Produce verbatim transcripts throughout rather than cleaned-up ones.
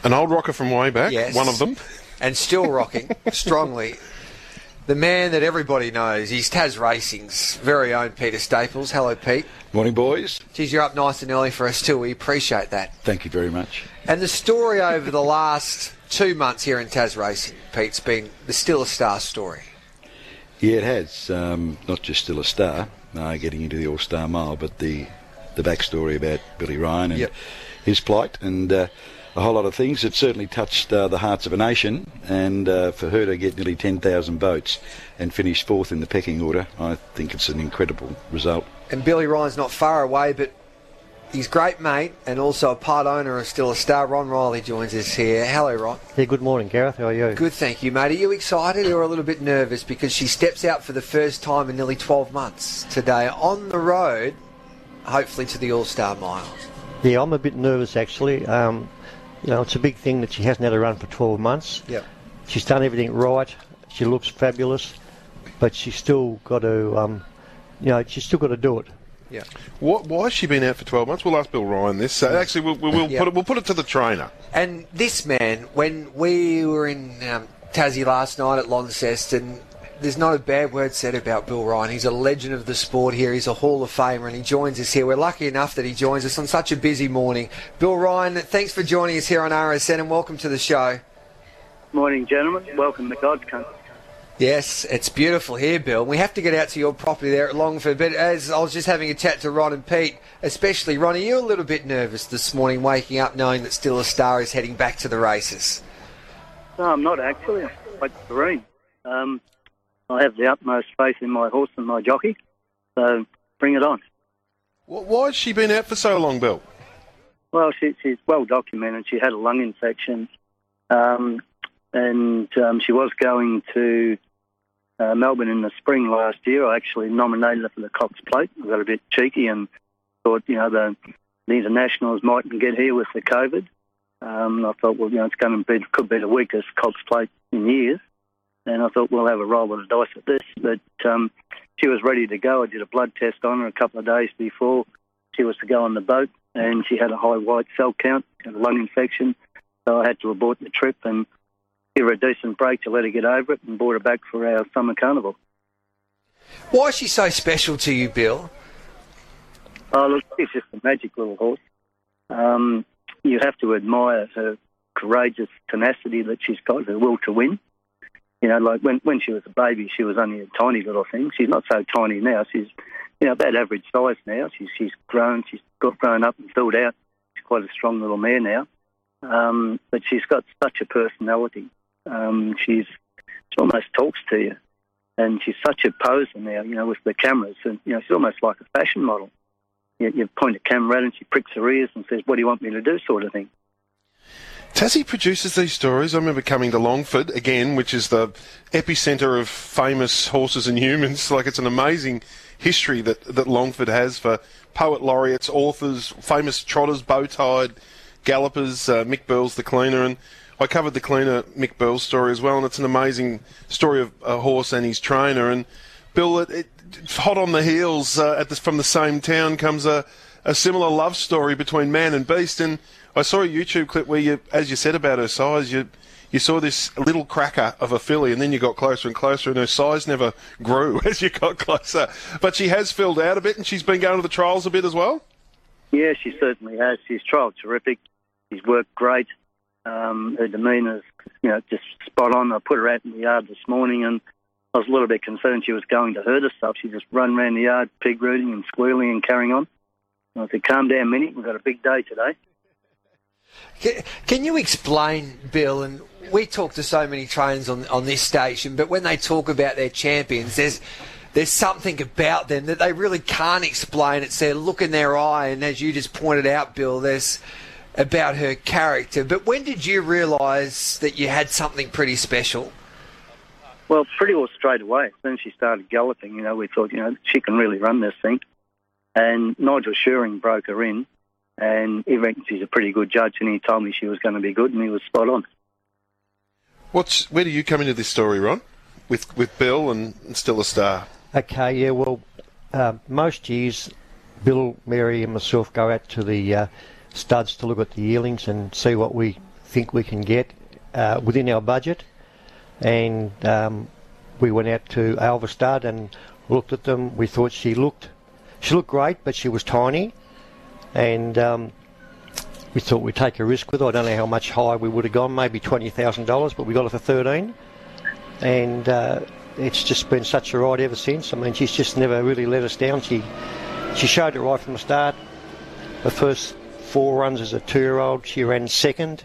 An old rocker from way back, yes, one of them. And still rocking strongly. The man that everybody knows, he's Tas Racing's very own Peter Staples. Hello, Pete. Morning, boys. Geez, you're up nice and early for us too. We appreciate that. Thank you very much. And the story over the last two months here in Tas Racing, Pete's been the Still a Star story. Yeah, it has. Um, not just Still a Star, uh, getting into the All-Star Mile, but the the backstory about Billy Ryan and yep. his plight and uh, a whole lot of things. It certainly touched uh, the hearts of a nation, and uh, for her to get nearly ten thousand votes and finish fourth in the pecking order, I think it's an incredible result. And Billy Ryan's not far away, but he's great mate and also a part owner of Still a Star. Ron Riley joins us here. Hello, Ron. Yeah, good morning, Gareth. How are you? Good, thank you, mate. Are you excited or a little bit nervous? Because she steps out for the first time in nearly twelve months today on the road, hopefully to the All-Star Mile. Yeah, I'm a bit nervous, actually. Um, you know, it's a big thing that she hasn't had a run for twelve months. Yep. She's done everything right. She looks fabulous, but she's still got to, um, you know, she's still got to do it. Yeah. What, why has she been out for twelve months? We'll ask Bill Ryan this. Uh, actually, we'll, we'll, yeah. put it, we'll put it to the trainer. And this man, when we were in um, Tassie last night at Launceston, there's not a bad word said about Bill Ryan. He's a legend of the sport here. He's a Hall of Famer, and he joins us here. We're lucky enough that he joins us on such a busy morning. Bill Ryan, thanks for joining us here on R S N, and welcome to the show. Morning, gentlemen. Welcome to God's country. Yes, it's beautiful here, Bill. We have to get out to your property there at Longford, but as I was just having a chat to Ron and Pete, especially Ron, are you a little bit nervous this morning waking up knowing that Still a Star is heading back to the races? No, I'm not actually. I'm quite serene. Um, I have the utmost faith in my horse and my jockey, so bring it on. Why has she been out for so long, Bill? Well, she, she's well documented. She had a lung infection, um, and um, she was going to uh, Melbourne in the spring last year. I actually nominated her for the Cox Plate. I got a bit cheeky and thought, you know, the, the internationals mightn't get here with the COVID. Um, I thought, well, you know, it's going to be, could be the weakest Cox Plate in years. And I thought, we'll have a roll of the dice at this. But um, she was ready to go. I did a blood test on her a couple of days before she was to go on the boat, and she had a high white cell count, had a lung infection. So I had to abort the trip and give her a decent break to let her get over it, and brought her back for our summer carnival. Why is she so special to you, Bill? Oh, look, she's just a magic little horse. Um, you have to admire her courageous tenacity that she's got, her will to win. You know, like when, when she was a baby, she was only a tiny little thing. She's not so tiny now. She's, you know, about average size now. She's she's grown. She's got grown up and filled out. She's quite a strong little mare now. Um, but she's got such a personality. Um, she's she almost talks to you, and she's such a poser now. You know, with the cameras, and you know, she's almost like a fashion model. You, you point a camera at her, and she pricks her ears and says, "What do you want me to do?" sort of thing. Tassie produces these stories. I remember coming to Longford, again, which is the epicentre of famous horses and humans. Like, it's an amazing history that, that Longford has for poet laureates, authors, famous trotters, bow-tied, gallopers, uh, Mick Burl's the cleaner, and I covered the cleaner Mick Burl's story as well, and it's an amazing story of a horse and his trainer. And, Bill, it, it, hot on the heels uh, at the, from the same town comes a, a similar love story between man and beast, and I saw a YouTube clip where you, as you said about her size, you you saw this little cracker of a filly, and then you got closer and closer, and her size never grew as you got closer. But she has filled out a bit, and she's been going to the trials a bit as well? Yeah, she certainly has. She's trialled terrific. She's worked great. Um, her demeanour's, you know, just spot on. I put her out in the yard this morning, and I was a little bit concerned she was going to hurt herself. She just run around the yard, pig rooting and squealing and carrying on. And I said, calm down, Minnie. We've got a big day today. Can, can you explain, Bill, and we talk to so many trainers on, on this station, but when they talk about their champions, there's there's something about them that they really can't explain. It's their look in their eye, and as you just pointed out, Bill, there's about her character. But when did you realise that you had something pretty special? Well, pretty well straight away. As soon as she started galloping, you know, we thought, you know, she can really run this thing. And Nigel Shearing broke her in. And he reckons he's a pretty good judge, and he told me she was going to be good, and he was spot on. What's where do you come into this story, Ron? With with Bill and, and Still a Star. Okay, yeah. Well, uh, most years, Bill, Mary, and myself go out to the uh, studs to look at the yearlings and see what we think we can get uh, within our budget. And um, we went out to Alverstad and looked at them. We thought she looked, she looked great, but she was tiny. And um, we thought we'd take a risk with her. I don't know how much higher we would have gone, maybe twenty thousand dollars, but we got her for thirteen. And uh, it's just been such a ride ever since. I mean, she's just never really let us down. She she showed it right from the start. The first four runs as a two-year-old, she ran second,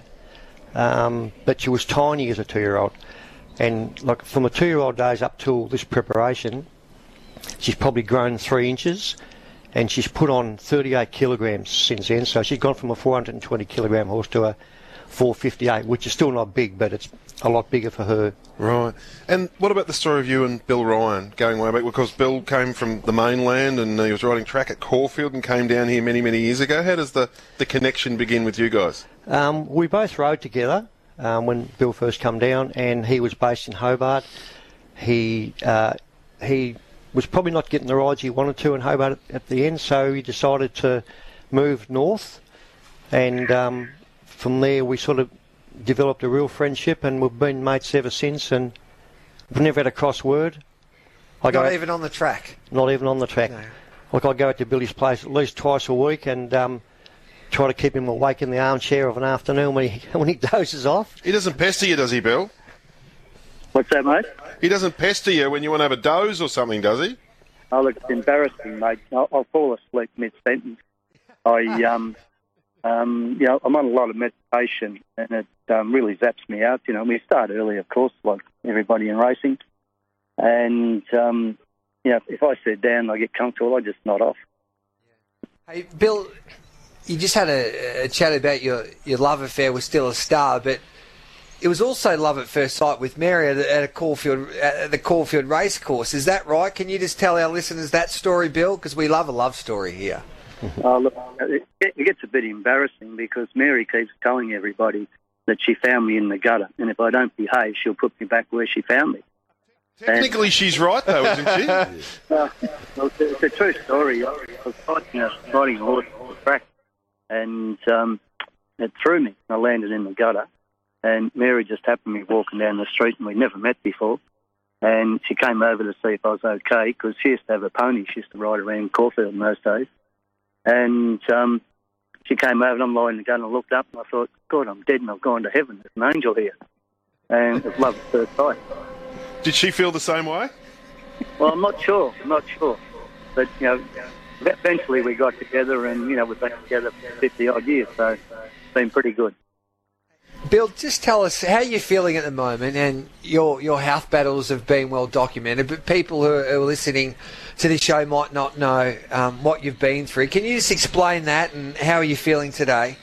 um, but she was tiny as a two-year-old. And like from the two-year-old days up till this preparation, she's probably grown three inches, and she's put on thirty-eight kilograms since then. So she's gone from a four hundred twenty kilogram horse to a four fifty-eight, which is still not big, but it's a lot bigger for her. Right. And what about the story of you and Bill Ryan going way back? Because Bill came from the mainland and he was riding track at Caulfield and came down here many, many years ago. How does the, the connection begin with you guys? Um, we both rode together um, when Bill first came down, and he was based in Hobart. He uh, he was probably not getting the rides he wanted to in Hobart at, at the end, so he decided to move north, and um, from there we sort of developed a real friendship, and we've been mates ever since, and we've never had a cross word. I Not go even on the track? Not even on the track. No. Like I go out to Billy's place at least twice a week and um, try to keep him awake in the armchair of an afternoon when he, when he dozes off. He doesn't pester you, does he, Bill? What's that, mate? He doesn't pester you when you want to have a doze or something, does he? Oh, look, it's embarrassing, mate. I'll, I'll fall asleep mid-sentence. I, um, um, you know, I'm on a lot of meditation, and it um, really zaps me out. You know, we start early, of course, like everybody in racing. And, um, you know, if I sit down and I get comfortable, I just nod off. Hey, Bill, you just had a, a chat about your, your love affair with Still a Star, but it was also love at first sight with Mary at, at a Caulfield, at the Caulfield Racecourse. Is that right? Can you just tell our listeners that story, Bill? Because we love a love story here. Oh, look, it, it gets a bit embarrassing because Mary keeps telling everybody that she found me in the gutter, and if I don't behave, she'll put me back where she found me. Technically, and, she's right, though, isn't she? Uh, well, it's, a, it's a true story. I was riding a, riding a horse on the track, and um, it threw me. I landed in the gutter, and Mary just happened to be walking down the street, and we'd never met before. And she came over to see if I was okay, because she used to have a pony. She used to ride around Caulfield in those days. And um, she came over, and I'm lying in the gutter, and I looked up, and I thought, God, I'm dead, and I've gone to heaven. There's an angel here. And it was love at first sight. Did she feel the same way? Well, I'm not sure. I'm not sure. But, you know, eventually we got together, and, you know, we've been together for fifty-odd years, so it's been pretty good. Bill, just tell us how you're feeling at the moment, and your your health battles have been well documented, but people who are, who are listening to this show might not know um, what you've been through. Can you just explain that, and how are you feeling today?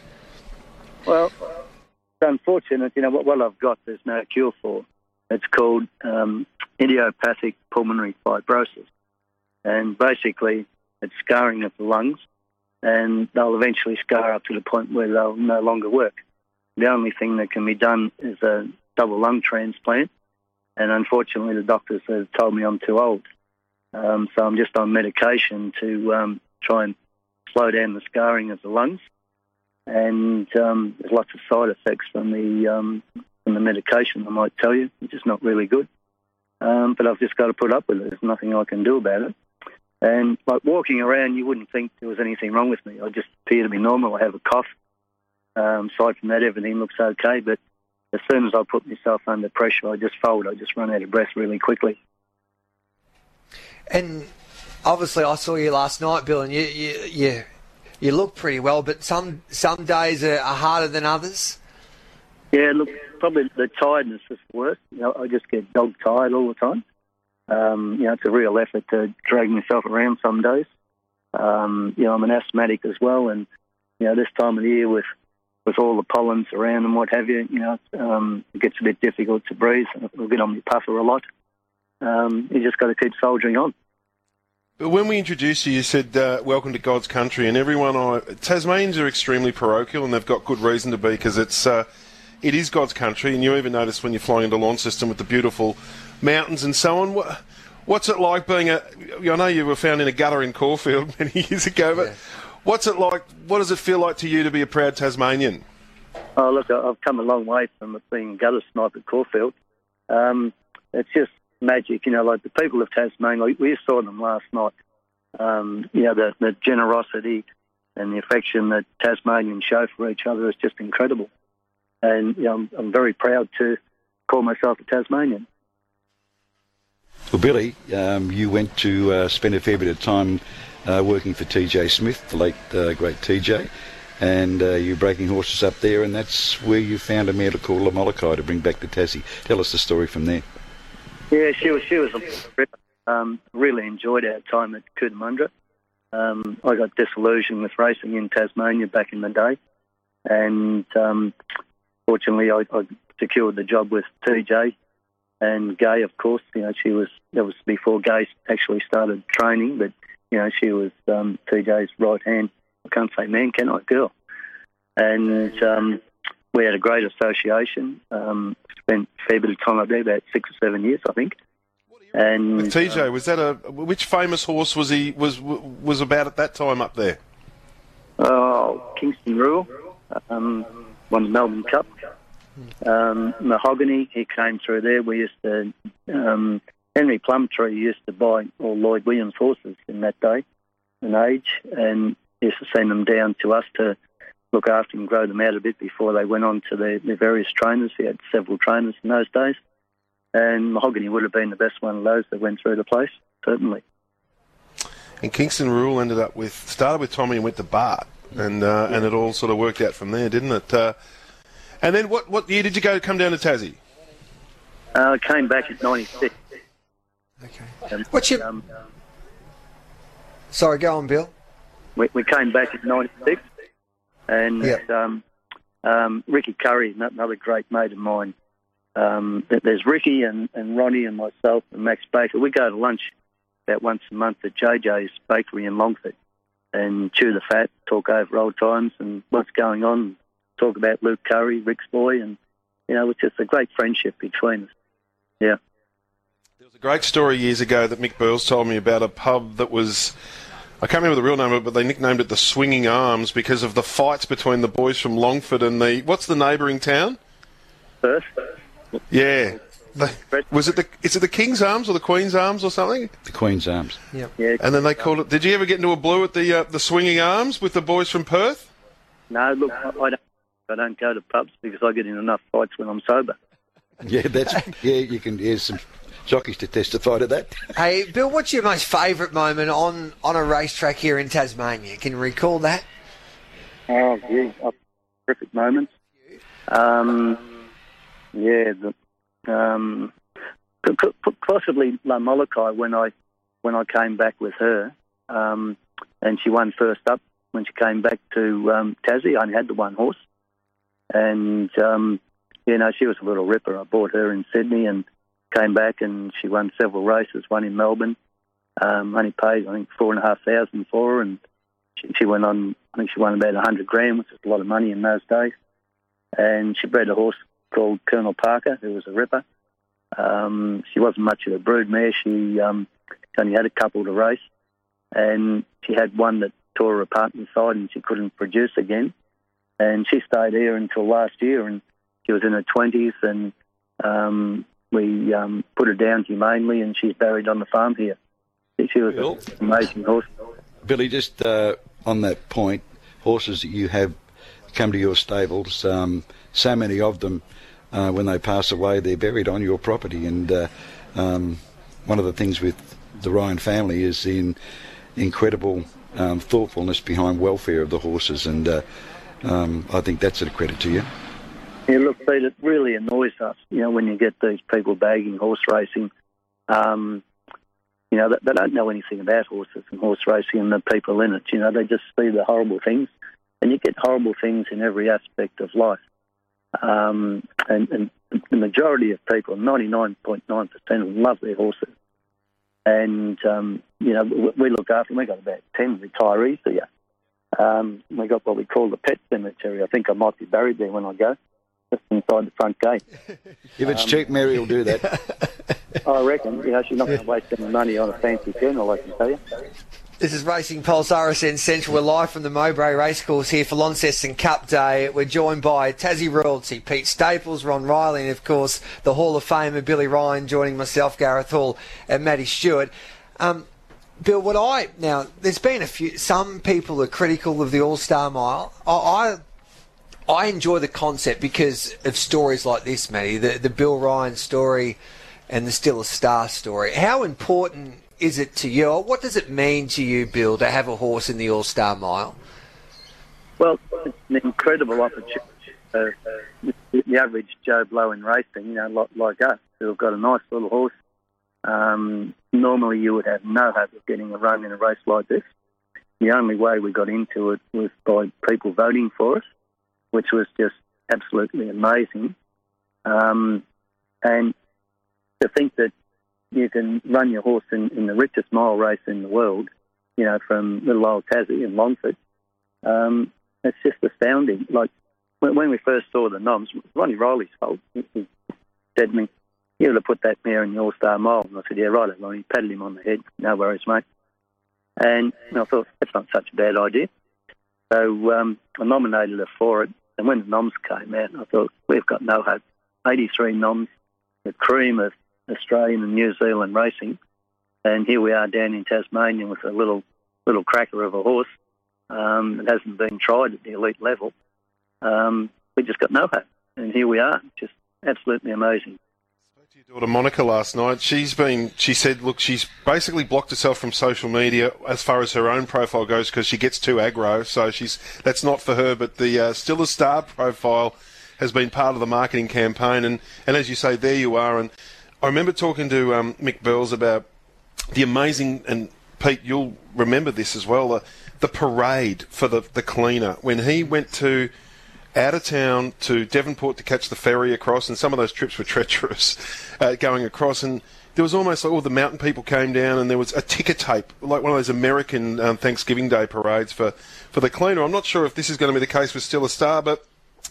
Well, it's unfortunate. You know, what, what I've got there's no cure for. It's called um, idiopathic pulmonary fibrosis. And basically, it's scarring of the lungs, and they'll eventually scar up to the point where they'll no longer work. The only thing that can be done is a double lung transplant, and unfortunately the doctors have told me I'm too old. Um, so I'm just on medication to um, try and slow down the scarring of the lungs. And um, there's lots of side effects from the um, from the medication, I might tell you, which is not really good. Um, but I've just got to put up with it. There's nothing I can do about it. And like walking around, you wouldn't think there was anything wrong with me. I just appear to be normal. I have a cough. Um, aside from that, everything looks okay. But as soon as I put myself under pressure, I just fold. I just run out of breath really quickly. And obviously, I saw you last night, Bill, and you you you, you look pretty well. But some some days are, are harder than others. Yeah, look, probably the tiredness is the worst. You know, I just get dog tired all the time. Um, you know, it's a real effort to drag myself around some days. Um, you know, I'm an asthmatic as well, and you know, this time of the year with with all the pollens around and what have you, you know, um, it gets a bit difficult to breathe. I'll get on my puffer a lot. Um, you just got to keep soldiering on. But when we introduced you, you said, uh, welcome to God's country, and everyone, I, Tasmanians are extremely parochial, and they've got good reason to be, because it's, uh, it is God's country, and you even notice when you're flying into Launceston with the beautiful mountains and so on. What, what's it like being a, I know you were found in a gutter in Caulfield many years ago, but yeah. What's it like, what does it feel like to you to be a proud Tasmanian? Oh, look, I've come a long way from it being gutter snipe at Caulfield. Um, it's just magic, you know, like the people of Tasmania, like we saw them last night. Um, you know, the, the generosity and the affection that Tasmanians show for each other is just incredible. And, you know, I'm, I'm very proud to call myself a Tasmanian. Well, Billy, um, you went to uh, spend a fair bit of time uh, working for T J Smith, the late uh, great T J, and uh, you're breaking horses up there, and that's where you found a mare called La Molokai to bring back to Tassie. Tell us the story from there. Yeah, she was, she was a um, really enjoyed our time at Cootamundra. Um, I got disillusioned with racing in Tasmania back in the day, and um, fortunately I, I secured the job with T J and Gay, of course. You know, she was, that was before Gay actually started training, but, you know, she was um, T J's right hand. I can't say man, can I? Girl. And um, we had a great association. Um, spent a fair bit of time up there, about six or seven years, I think. And with T J, uh, was that a which famous horse was he was was about at that time up there? Oh, Kingston Rule, um, won the Melbourne Cup. Um, Mahogany, he came through there. We used to um, Henry Plumtree used to buy all Lloyd Williams horses in that day and age, and used to send them down to us to look after and grow them out a bit before they went on to their, their various trainers. He had several trainers in those days. And Mahogany would have been the best one of those that went through the place, certainly. And Kingston Rule ended up with, started with Tommy and went to Bart, and uh, and it all sort of worked out from there, didn't it? Uh, and then what, what year did you go to come down to Tassie? Uh, I came back in ninety-six. Okay. Um, What's your... Um, Sorry, go on, Bill. we, we came back in ninety-six, and Yep. um, um, Ricky Curry, another great mate of mine. Um, there's Ricky and, and Ronnie and myself and Max Baker. We go to lunch about once a month at J J's Bakery in Longford and chew the fat, talk over old times and what's going on, talk about Luke Curry, Rick's boy, and, you know, it's just a great friendship between us. Yeah. There was a great story years ago that Mick Burles told me about a pub that was, I can't remember the real name of it, but they nicknamed it the Swinging Arms because of the fights between the boys from Longford and the, what's the neighbouring town? Perth. Yeah. The, was it the, is it the King's Arms or the Queen's Arms or something? The Queen's Arms. Yep. Yeah. And then they called it, did you ever get into a blue at the uh, the Swinging Arms with the boys from Perth? No, look, I, I don't. I don't go to pubs because I get in enough fights when I'm sober. Yeah, that's yeah. You can. There's some jockeys to testify to that. Hey, Bill, what's your most favourite moment on, on a racetrack here in Tasmania? Can you recall that? Oh, yeah, terrific moments. Um, yeah, the, um, possibly La Molokai when I when I came back with her, um, and she won first up when she came back to um, Tassie. I only had the one horse, and um, you know, she was a little ripper. I bought her in Sydney and came back, and she won several races. One in Melbourne, um, only paid I think four and a half thousand for her, and she, she went on. I think she won about a hundred grand, which is a lot of money in those days. And she bred a horse called Colonel Parker, who was a ripper. Um, she wasn't much of a brood mare. She um, only had a couple to race, and she had one that tore her apart inside, and she couldn't produce again. And she stayed here until last year, and she was in her twenties, and um, we um, put her down humanely, and she's buried on the farm here. She was Bill? an amazing horse. Billy, just uh, on that point, horses that you have come to your stables, um, so many of them, uh, when they pass away, they're buried on your property. And uh, um, one of the things with the Ryan family is the in, incredible um, thoughtfulness behind welfare of the horses, and uh, um, I think that's a credit to you. Yeah, look, Pete, it really annoys us, you know, when you get these people bagging horse racing. Um, you know, they, they don't know anything about horses and horse racing and the people in it. You know, they just see the horrible things. And you get horrible things in every aspect of life. Um, and, and the majority of people, ninety-nine point nine percent of them, love their horses. And, um, you know, we, we look after them. We've got about ten retirees here. Um, we got what we call the pet cemetery. I think I might be buried there when I go, just inside the front gate. If it's Um, cheap, Mary will do that. I reckon, you know, she's not going to waste any money on a fancy funeral, I can tell you. This is Racing Pulse R S N Central. We're live from the Mowbray Racecourse here for Launceston Cup Day. We're joined by Tassie royalty, Pete Staples, Ron Riley, and of course the Hall of Famer Billy Ryan, joining myself, Gareth Hall, and Matty Stewart. Um, Bill, what I now there's been a few. Some people are critical of the All Star Mile. I, I I enjoy the concept because of stories like this, Matty. The the Bill Ryan story and the Still a Star story. How important is it to you? Or what does it mean to you, Bill, to have a horse in the All Star Mile? Well, it's an incredible opportunity. Uh, the, the average Joe Blow in racing, you know, like, like us, who've got a nice little horse. Um, normally you would have no hope of getting a run in a race like this. The only way we got into it was by people voting for us, which was just absolutely amazing. Um, and to think that you can run your horse in, in the richest mile race in the world, you know, from little old Tassie in Longford, um, it's just astounding. Like, when, when we first saw the noms, Ronnie Riley's fault. He, he said to me, "You would have put that mare in the All-Star Mile." And I said, "Yeah, right, Ronnie." Patted him on the head. "No worries, mate." And I thought, that's not such a bad idea. So um, I nominated her for it. And when the noms came out, I thought, we've got no hope. eighty-three noms, the cream of Australian and New Zealand racing. And here we are down in Tasmania with a little little cracker of a horse um, that hasn't been tried at the elite level. Um, we just got no hope. And here we are, just absolutely amazing. Daughter Monica last night, she's been, she said, look, she's basically blocked herself from social media as far as her own profile goes because she gets too aggro, so she's that's not for her, but the uh, Still a Star profile has been part of the marketing campaign, and, and as you say, there you are. And I remember talking to um, Mick Burls about the amazing, and Pete, you'll remember this as well, uh, the parade for the, the cleaner when he went to out of town to Devonport to catch the ferry across, and some of those trips were treacherous uh, going across, and there was almost like all the mountain people came down and there was a ticker tape, like one of those American um, Thanksgiving Day parades for, for the cleaner. I'm not sure if this is going to be the case with Still a Star, but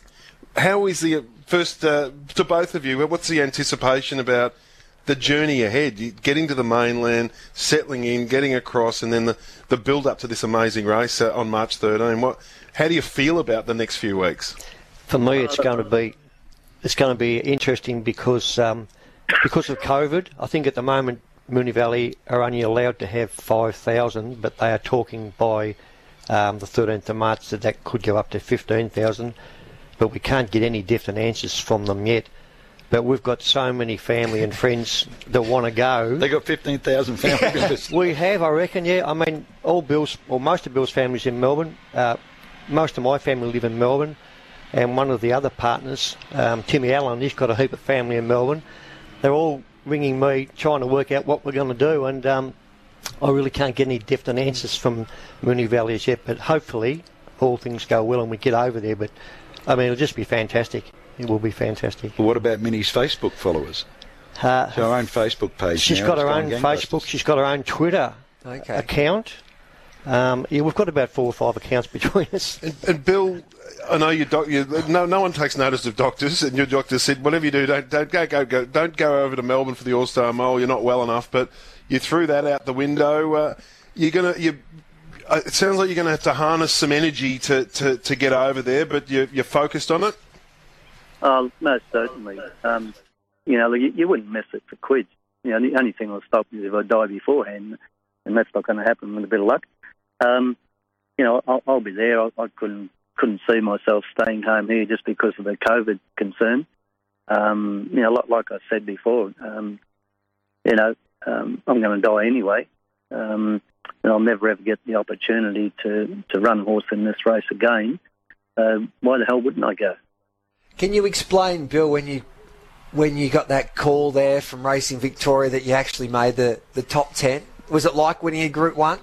how is the, first uh, to both of you, what's the anticipation about the journey ahead, getting to the mainland, settling in, getting across, and then the, the build-up to this amazing race uh, on March thirteenth? What, how do you feel about the next few weeks? For me, it's going to be it's going to be interesting because um, because of COVID. I think at the moment Moonee Valley are only allowed to have five thousand, but they are talking by um, the thirteenth of March that that could go up to fifteen thousand. But we can't get any definite answers from them yet. But we've got so many family and friends that want to go. They got fifteen thousand family members. We have, I reckon, yeah. I mean, all Bill's, or most of Bill's family's in Melbourne. Uh, most of my family live in Melbourne. And one of the other partners, um, Timmy Allen, he's got a heap of family in Melbourne. They're all ringing me, trying to work out what we're going to do. And um, I really can't get any definite answers from Moonee Valley as yet. But hopefully, all things go well and we get over there. But, I mean, it'll just be fantastic. It will be fantastic. Well, what about Minnie's Facebook followers? Uh, so her own Facebook page. She's now, got her own Facebook. She's got her own Twitter okay. account. Um, yeah, we've got about four or five accounts between us. And, and Bill, I know you, doc, you no, no one takes notice of doctors, and your doctor said, whatever you do, don't, don't go, go, go, don't go over to Melbourne for the All Star Mile. You're not well enough. But you threw that out the window. Uh, you're gonna, you. Uh, it sounds like you're going to have to harness some energy to, to, to get over there. But you, you're focused on it. Oh, most certainly. Um, you know, you, you wouldn't miss it for quids. You know, the only thing that'll stop you is if I die beforehand, and that's not going to happen with a bit of luck. Um, you know, I'll, I'll be there. I, I couldn't couldn't see myself staying home here just because of the COVID concern. Um, you know, like, like I said before, um, you know, um, I'm going to die anyway, um, and I'll never ever get the opportunity to, to run a horse in this race again. Uh, why the hell wouldn't I go? Can you explain, Bill, when you when you got that call there from Racing Victoria that you actually made the, the top ten? Was it like winning a Group One?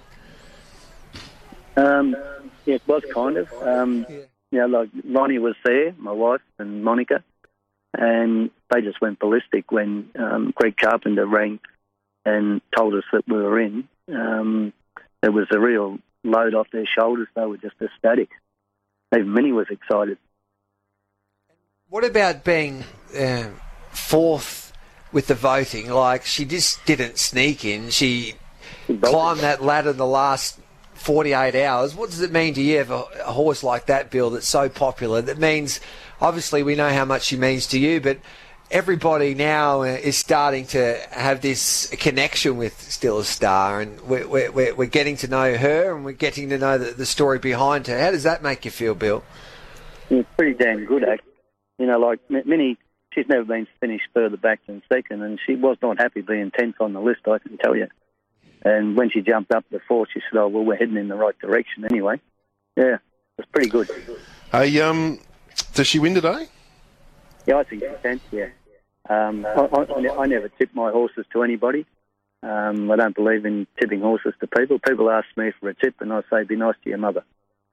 Um, yeah, it was kind of. Um, yeah. You know, like Ronnie was there, my wife and Monica, and they just went ballistic when um, Greg Carpenter rang and told us that we were in. Um, there was a real load off their shoulders. They were just ecstatic. Even Minnie was excited. What about being uh, fourth with the voting? Like, she just didn't sneak in. She climbed that ladder in the last forty-eight hours. What does it mean to you have a, a horse like that, Bill, that's so popular? That means, obviously, we know how much she means to you, but everybody now is starting to have this connection with Still a Star, and we're, we're, we're getting to know her, and we're getting to know the, the story behind her. How does that make you feel, Bill? It's pretty damn good, actually. You know, like Minnie, she's never been finished further back than second, and she was not happy being tenth on the list, I can tell you. And when she jumped up to fourth, she said, oh, well, we're heading in the right direction anyway. Yeah, it's pretty good. Hey, um, does she win today? Yeah, I think she can, yeah. Um, I, I, I never tip my horses to anybody. Um, I don't believe in tipping horses to people. People ask me for a tip, and I say, be nice to your mother.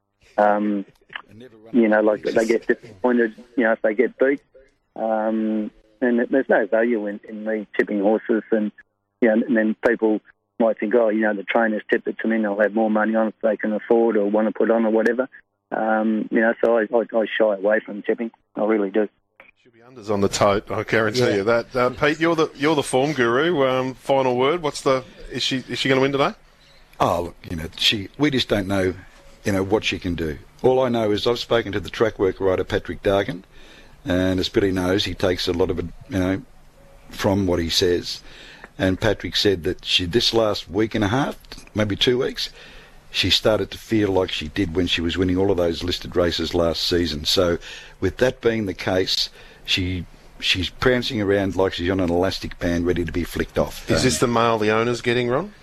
Um, you know, like they get disappointed, you know, if they get beat. Um, and there's no value in, in me tipping horses. And, you know, and then people might think, oh, you know, the trainers tipped it to me and they'll have more money on it if they can afford or want to put on or whatever. Um, you know, so I, I, I shy away from tipping. I really do. Should be unders on the tote, I guarantee yeah. you that. Uh, Pete, you're the you're the form guru. Um, final word. What's the is she is she going to win today? Oh, look, you know, she. We just don't know, you know, what she can do. All I know is I've spoken to the track work writer Patrick Dargan, and as Billy knows, he takes a lot of it, you know, from what he says. And Patrick said that she this last week and a half, maybe two weeks, she started to feel like she did when she was winning all of those listed races last season. So, with that being the case, she she's prancing around like she's on an elastic band, ready to be flicked off. Is um, this the mail the owner's getting, Ron?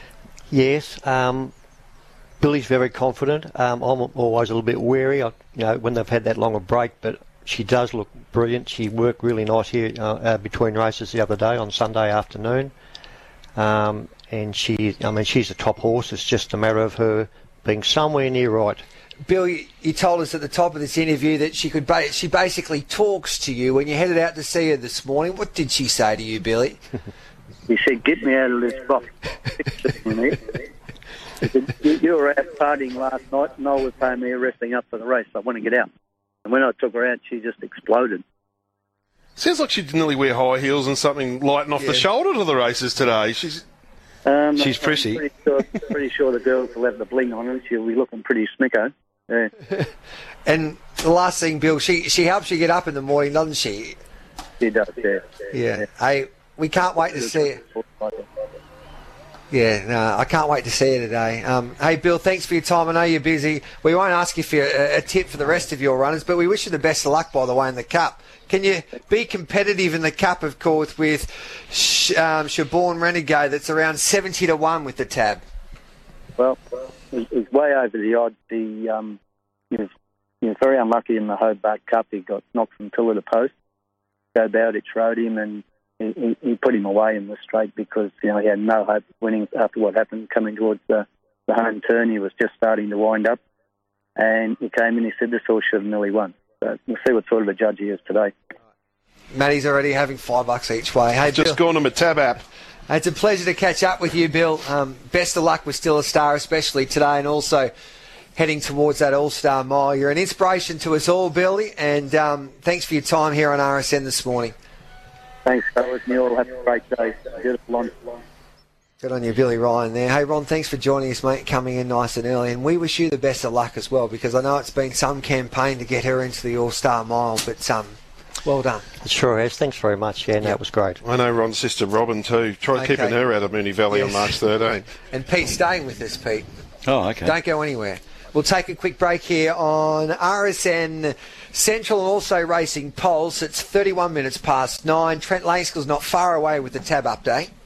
Yes. Um, Billy's very confident. Um, I'm always a little bit wary, I, you know, when they've had that long a break, but she does look brilliant. She worked really nice here uh, uh, between races the other day on Sunday afternoon. Um, and she, I mean, she's a top horse. It's just a matter of her being somewhere near right. Bill, you, you told us at the top of this interview that she could ba- she basically talks to you when you headed out to see her this morning. What did she say to you, Billy? He said, get me out of this box. He said, you were out partying last night and I was home here resting up for the race. I want to get out. And when I took her out, she just exploded. Sounds like she didn't nearly wear high heels and something lighting off yeah. the shoulder to the races today. She's um, she's I'm prissy. Pretty sure, pretty sure the girls will have the bling on her. She'll be looking pretty smicko. Yeah. And the last thing, Bill, she she helps you get up in the morning, doesn't she? She does, yeah. Yeah. yeah. Hey, we can't wait to see her. Yeah, no, I can't wait to see you today. Um, hey, Bill, thanks for your time. I know you're busy. We won't ask you for a, a tip for the rest of your runners, but we wish you the best of luck, by the way, in the Cup. Can you be competitive in the Cup, of course, with Sh- um, Shaborn Renegade that's around seventy to one with the tab? Well, he's way over the odds. He, um, he, was, he was very unlucky in the Hobart Cup. He got knocked from pillar to post. Joe Bowditch rode him and He, he put him away in the straight because, you know, he had no hope of winning after what happened coming towards the, the home turn. He was just starting to wind up. And he came in, he said this horse should have nearly won. So we'll see what sort of a judge he is today. Matty's already having five bucks each way. Hey, just Bill, gone to my tab app. It's a pleasure to catch up with you, Bill. Um, best of luck with Still a Star, especially today, and also heading towards that All-Star Mile. You're an inspiration to us all, Billy, and um, thanks for your time here on R S N this morning. Thanks, fellas. You all have a great day. Beautiful on. Good on you, Billy Ryan there. Hey, Ron, thanks for joining us, mate, coming in nice and early. And we wish you the best of luck as well, because I know it's been some campaign to get her into the All-Star Mile, but um, well done. It sure has. Thanks very much, yeah, and that was great. I know Ron's sister Robin too. Try okay. keeping her out of Moonee Valley yes. on March thirteenth. And Pete's staying with us, Pete. Oh, okay. Don't go anywhere. We'll take a quick break here on R S N Central and also Racing Pulse. It's thirty-one minutes past nine. Trent Langskull's not far away with the tab update.